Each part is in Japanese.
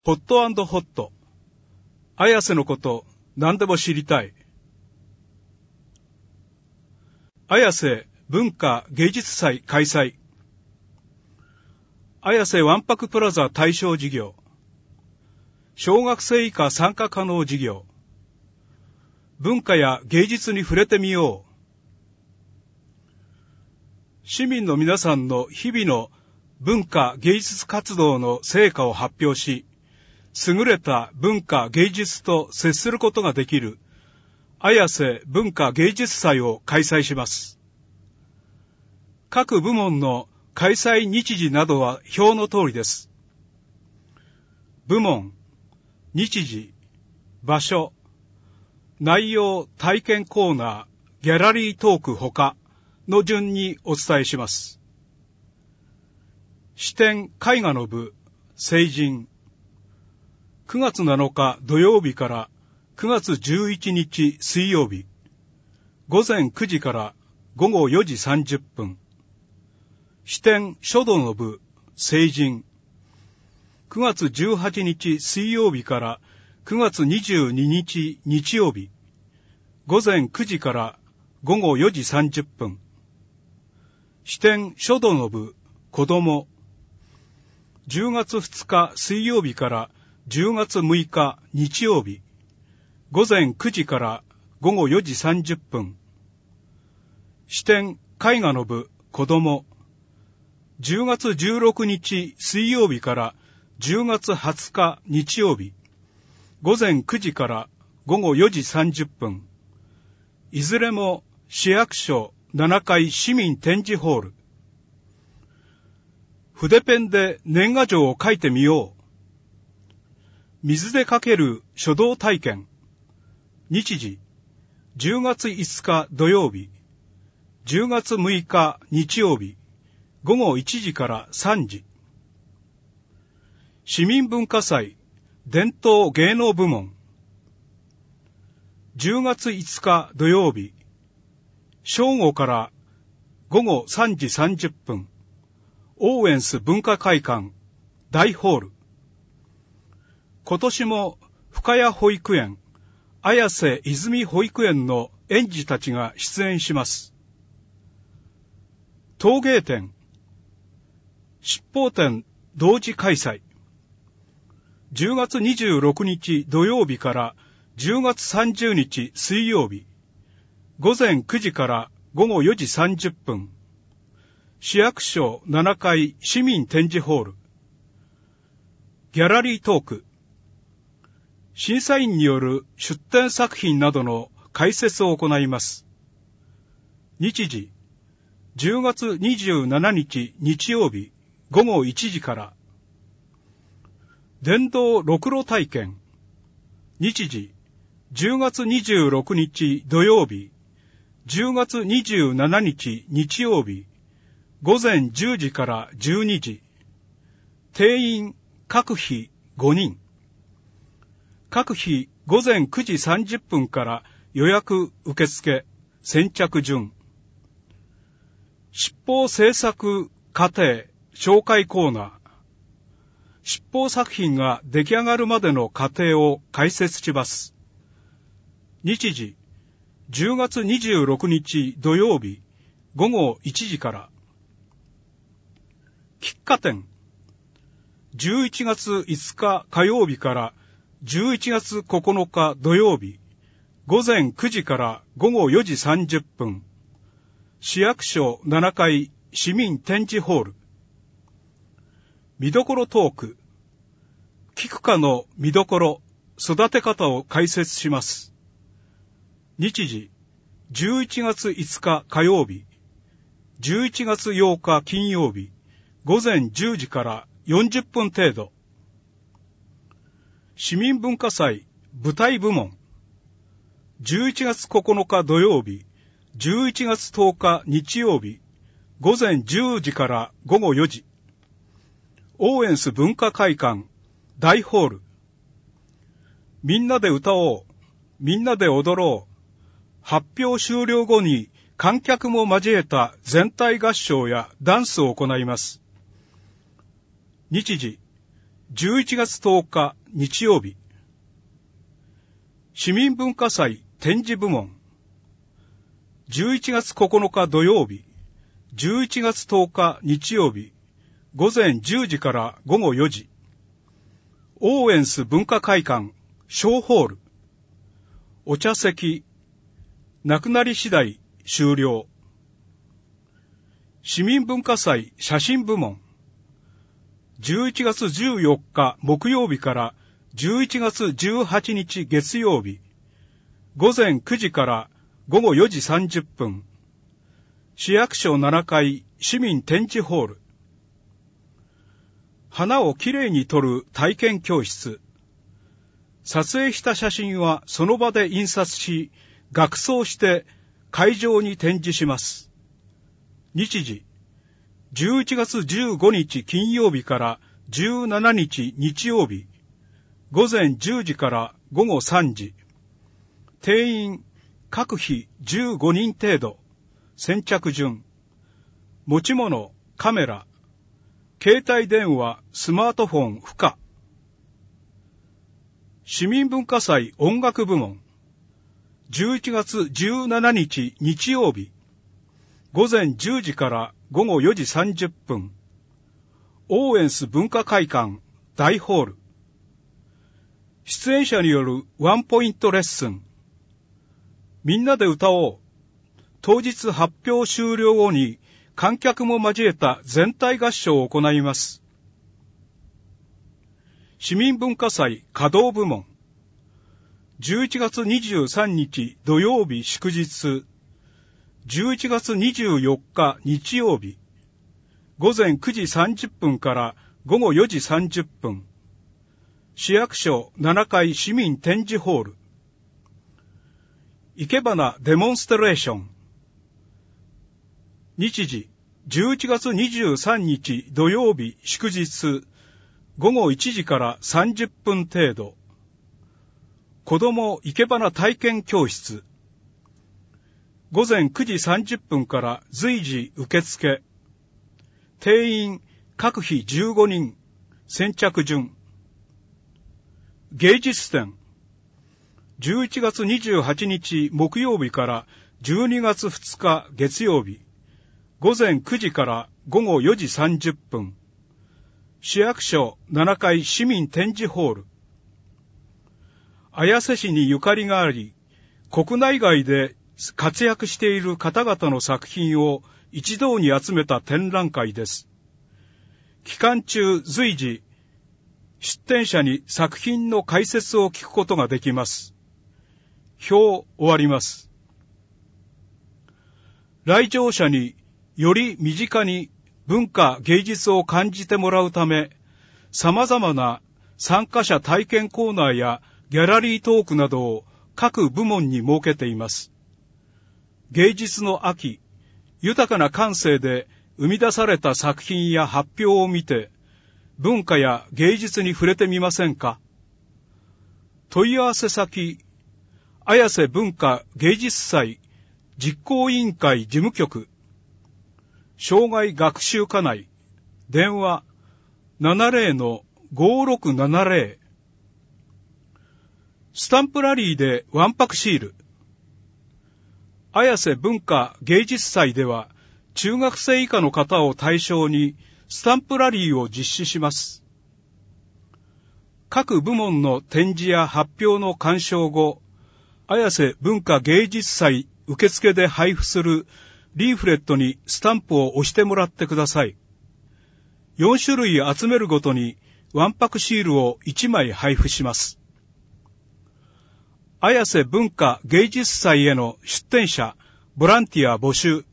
ポット&ホット。綾瀬のこと何でも知りたい。綾瀬文化芸術祭開催。綾瀬わんぱくプラザ対象事業。小学生以下参加可能事業。文化や芸術に触れてみよう。市民の皆さんの日々の文化芸術活動の成果を発表し、優れた文化芸術と接することができる綾瀬文化芸術祭を開催します。各部門の開催日時などは表の通りです。部門、日時、場所、内容体験コーナー、ギャラリートーク他の順にお伝えします。視点絵画の部、成人。9月7日土曜日から9月11日水曜日。午前9時から午後4時30分。視点書道の部、成人。9月18日水曜日から9月22日日曜日。午前9時から午後4時30分。視点書道の部、子供。10月2日水曜日から10月6日日曜日。午前9時から午後4時30分。視点絵画の部、子供。10月16日水曜日から10月20日日曜日。午前9時から午後4時30分。いずれも市役所7階市民展示ホール。筆ペンで年賀状を書いてみよう。水で書ける書道体験。日時、10月5日土曜日。10月6日日曜日。午後1時から3時。市民文化祭伝統芸能部門。10月5日土曜日。正午から午後3時30分。オーエンス文化会館大ホール。今年も深谷保育園、綾瀬泉保育園の園児たちが出演します。陶芸展、七宝展同時開催。10月26日土曜日から10月30日水曜日。午前9時から午後4時30分。市役所7階市民展示ホール。ギャラリートーク。審査員による出展作品などの解説を行います。日時、10月27日日曜日午後1時から。電動ろくろ体験。日時、10月26日土曜日、10月27日日曜日、午前10時から12時。定員各日5人。各日午前9時30分から予約受付、先着順。七宝制作過程紹介コーナー。七宝作品が出来上がるまでの過程を解説します。日時、10月26日土曜日午後1時から。喫茶店。11月5日火曜日から11月9日土曜日。午前9時から午後4時30分。市役所7階市民展示ホール。見どころトーク。キク科の見どころ、育て方を解説します。日時、11月5日火曜日。11月8日金曜日。午前10時から40分程度。市民文化祭舞台部門。11月9日土曜日、11月10日日曜日、午前10時から午後4時。オーエンス文化会館大ホール。みんなで歌おう、みんなで踊ろう。発表終了後に観客も交えた全体合唱やダンスを行います。日時、 11月10日日曜日、市民文化祭展示部門。11月9日土曜日、11月10日日曜日、午前10時から午後4時、オーエンス文化会館小ホール、お茶席、なくなり次第終了。市民文化祭写真部門。11月14日木曜日から11月18日月曜日、午前9時から午後4時30分、市役所7階市民展示ホール。花をきれいに撮る体験教室。撮影した写真はその場で印刷し、額装して会場に展示します。日時、11月15日金曜日から17日日曜日、午前10時から午後3時。定員、各日15人程度。先着順。持ち物、カメラ。携帯電話、スマートフォン不可。市民文化祭音楽部門。11月17日日曜日、午前10時から午後4時30分、オーエンス文化会館大ホール。出演者によるワンポイントレッスン。みんなで歌おう。当日発表終了後に観客も交えた全体合唱を行います。市民文化祭稼働部門。11月23日土曜日祝日、11月24日日曜日、午前9時30分から午後4時30分、市役所7階市民展示ホール。生け花デモンストレーション。日時、11月23日土曜日祝日、午後1時から30分程度。子ども生け花体験教室。午前9時30分から随時受付。定員各日15人。先着順。芸術展。11月28日木曜日から12月2日月曜日。午前9時から午後4時30分。市役所7階市民展示ホール。綾瀬市にゆかりがあり、国内外で活躍している方々の作品を一堂に集めた展覧会です。期間中随時、出展者に作品の解説を聞くことができます。表終わります。来場者により身近に文化芸術を感じてもらうため、様々な参加者体験コーナーやギャラリートークなどを各部門に設けています。芸術の秋、豊かな感性で生み出された作品や発表を見て、文化や芸術に触れてみませんか？問い合わせ先、綾瀬文化芸術祭実行委員会事務局、障害学習課内、電話 70-5670。スタンプラリーでわんぱくシール。綾瀬文化芸術祭では、中学生以下の方を対象にスタンプラリーを実施します。各部門の展示や発表の鑑賞後、綾瀬文化芸術祭受付で配布するリーフレットにスタンプを押してもらってください。4種類集めるごとにわんぱくシールを1枚配布します。綾瀬文化芸術祭への出展者、ボランティア募集。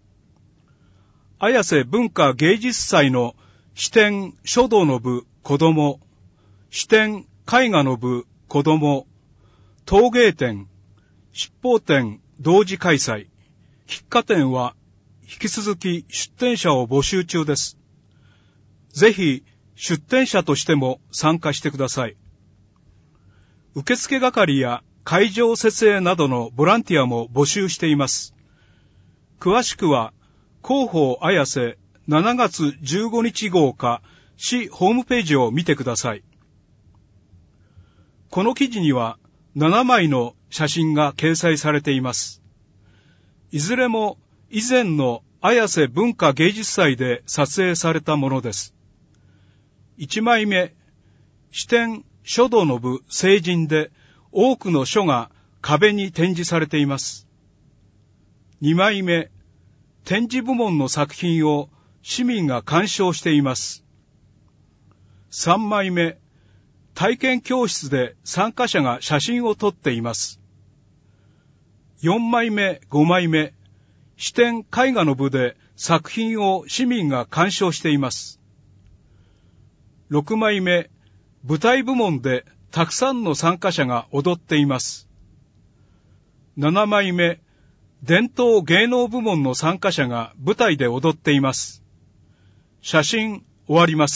綾瀬文化芸術祭の支店書道の部子ども、支店絵画の部子ども、陶芸展、七宝展同時開催。喫茶店は引き続き出展者を募集中です。ぜひ出展者としても参加してください。受付係や会場設営などのボランティアも募集しています。詳しくは広報綾瀬7月15日号か市ホームページを見てください。この記事には7枚の写真が掲載されています。いずれも以前の綾瀬文化芸術祭で撮影されたものです。1枚目、支店書道の部聖人で多くの書が壁に展示されています。2枚目、展示部門の作品を市民が鑑賞しています。3枚目、体験教室で参加者が写真を撮っています。4枚目、5枚目、支店絵画の部で作品を市民が鑑賞しています。6枚目、舞台部門でたくさんの参加者が踊っています。7枚目、伝統芸能部門の参加者が舞台で踊っています。写真終わります。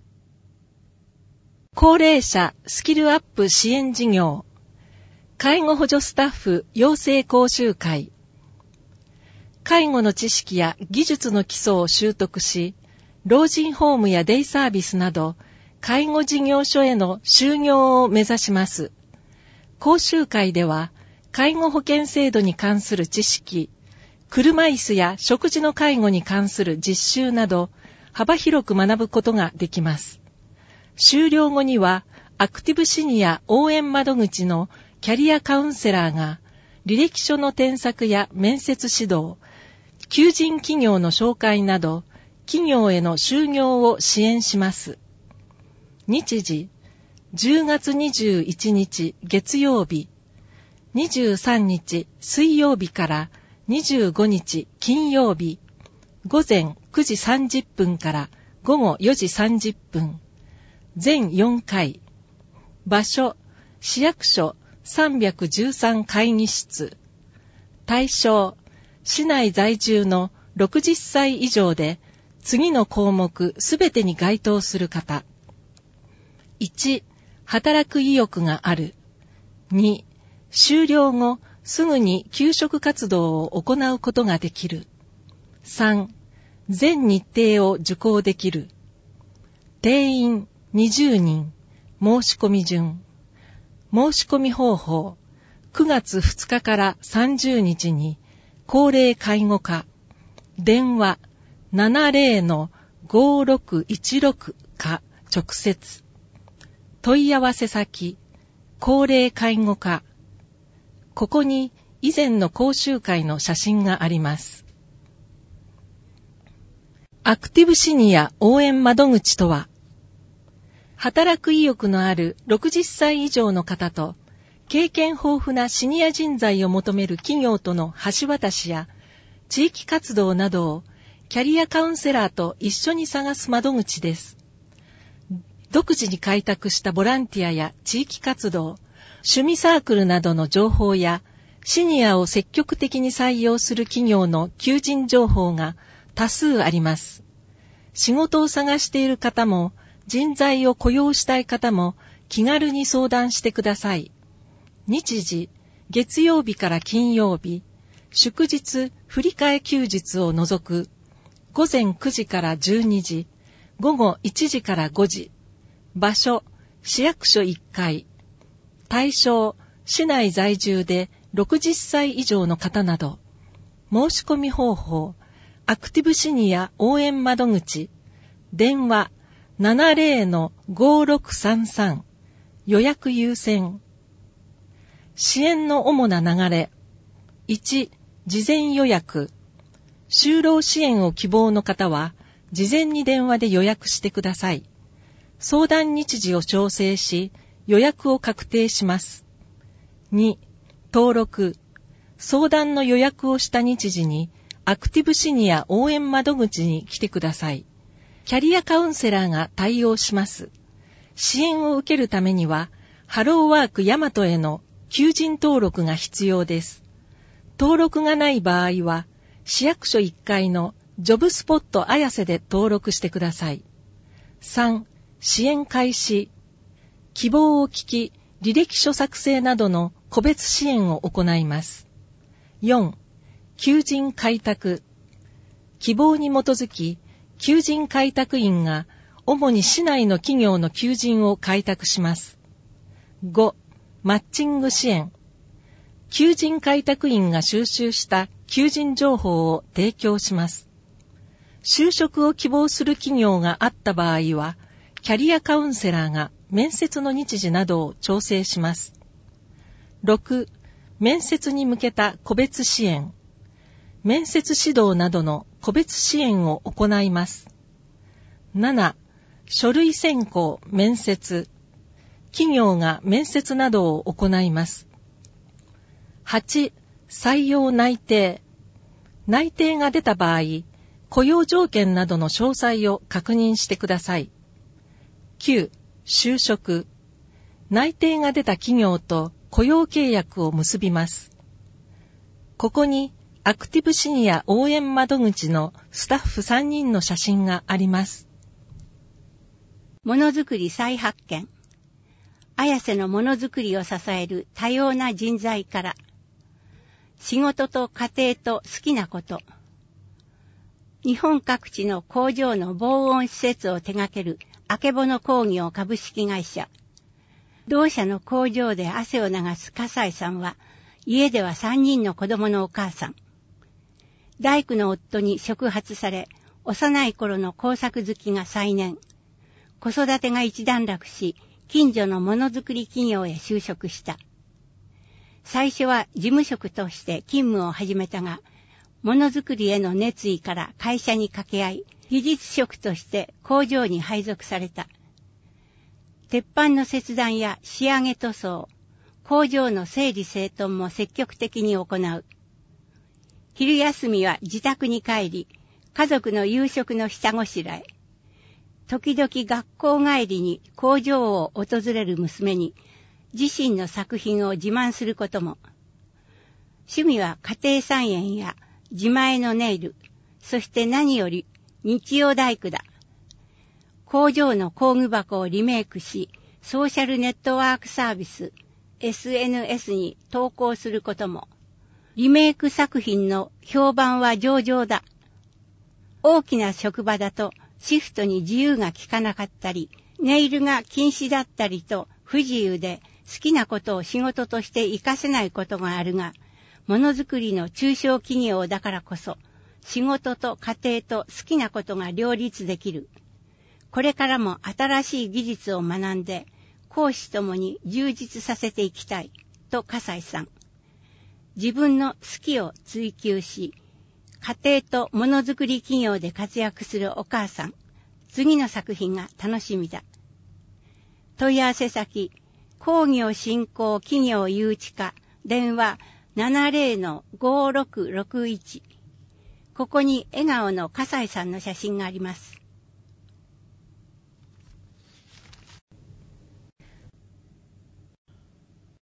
高齢者スキルアップ支援事業、介護補助スタッフ養成講習会。介護の知識や技術の基礎を習得し、老人ホームやデイサービスなど、介護事業所への就業を目指します。講習会では、介護保険制度に関する知識、車椅子や食事の介護に関する実習など、幅広く学ぶことができます。終了後には、アクティブシニア応援窓口のキャリアカウンセラーが、履歴書の添削や面接指導、求人企業の紹介など、企業への就業を支援します。日時、10月21日月曜日、23日水曜日から25日金曜日、午前9時30分から午後4時30分、全4回、場所、市役所313会議室、対象、市内在住の60歳以上で、次の項目すべてに該当する方。1、働く意欲がある。2、終了後、すぐに求職活動を行うことができる。3、全日程を受講できる。定員20人、申し込み順。申し込み方法、9月2日から30日に、高齢介護課、電話 70-5616 か直接。問い合わせ先、高齢介護課。ここに以前の講習会の写真があります。アクティブシニア応援窓口とは、働く意欲のある60歳以上の方と、経験豊富なシニア人材を求める企業との橋渡しや、地域活動などをキャリアカウンセラーと一緒に探す窓口です。独自に開拓したボランティアや地域活動、趣味サークルなどの情報や、シニアを積極的に採用する企業の求人情報が多数あります。仕事を探している方も、人材を雇用したい方も気軽に相談してください。日時、月曜日から金曜日、祝日、振り替え休日を除く、午前9時から12時、午後1時から5時、場所、市役所1階、対象、市内在住で60歳以上の方など、申し込み方法、アクティブシニア応援窓口、電話 70-5633、予約優先。支援の主な流れ。1、事前予約。就労支援を希望の方は、事前に電話で予約してください。相談日時を調整し、予約を確定します。2、登録。相談の予約をした日時に、アクティブシニア応援窓口に来てください。キャリアカウンセラーが対応します。支援を受けるためには、ハローワークヤマトへの求人登録が必要です。登録がない場合は、市役所1階のジョブスポット綾瀬で登録してください。3、支援開始。希望を聞き、履歴書作成などの個別支援を行います。4、求人開拓。希望に基づき、求人開拓員が主に市内の企業の求人を開拓します。5、マッチング支援。求人開拓員が収集した求人情報を提供します。就職を希望する企業があった場合は、キャリアカウンセラーが面接の日時などを調整します。6、面接に向けた個別支援。面接指導などの個別支援を行います。7、書類選考・面接。企業が面接などを行います。8、採用内定。内定が出た場合、雇用条件などの詳細を確認してください。9、就職。内定が出た企業と雇用契約を結びます。ここにアクティブシニア応援窓口のスタッフ3人の写真があります。 ものづくり再発見。綾瀬のものづくりを支える多様な人材から、仕事と家庭と好きなこと。日本各地の工場の防音施設を手掛けるあけぼの工業株式会社。同社の工場で汗を流す笠井さんは、家では3人の子供のお母さん。大工の夫に触発され、幼い頃の工作好きが再燃。子育てが一段落し、近所のものづくり企業へ就職した。最初は事務職として勤務を始めたが、ものづくりへの熱意から会社に掛け合い、技術職として工場に配属された。鉄板の切断や仕上げ塗装、工場の整理整頓も積極的に行う。昼休みは自宅に帰り、家族の夕食の下ごしらえ。時々学校帰りに工場を訪れる娘に自身の作品を自慢することも。趣味は家庭菜園や自前のネイル、そして何より日曜大工だ。工場の工具箱をリメイクし、ソーシャルネットワークサービス、SNS に投稿することも。リメイク作品の評判は上々だ。大きな職場だとシフトに自由が利かなかったり、ネイルが禁止だったりと不自由で好きなことを仕事として活かせないことがあるが、ものづくりの中小企業だからこそ、仕事と家庭と好きなことが両立できる。これからも新しい技術を学んで、講師ともに充実させていきたい、と笠井さん。自分の好きを追求し、家庭とものづくり企業で活躍するお母さん。次の作品が楽しみだ。問い合わせ先、工業振興企業誘致課、電話 70-5661。ここに笑顔の笠井さんの写真があります。